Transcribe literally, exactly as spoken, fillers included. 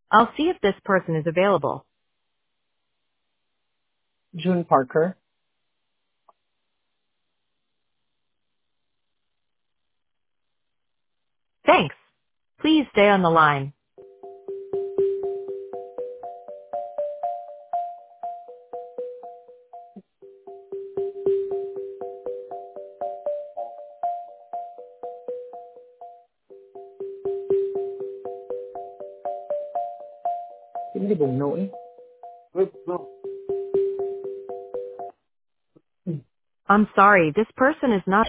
I'll see if this person is available. June Parker. Thanks. Please stay on the line. Hindi bùng nổi. I'm sorry, this person is not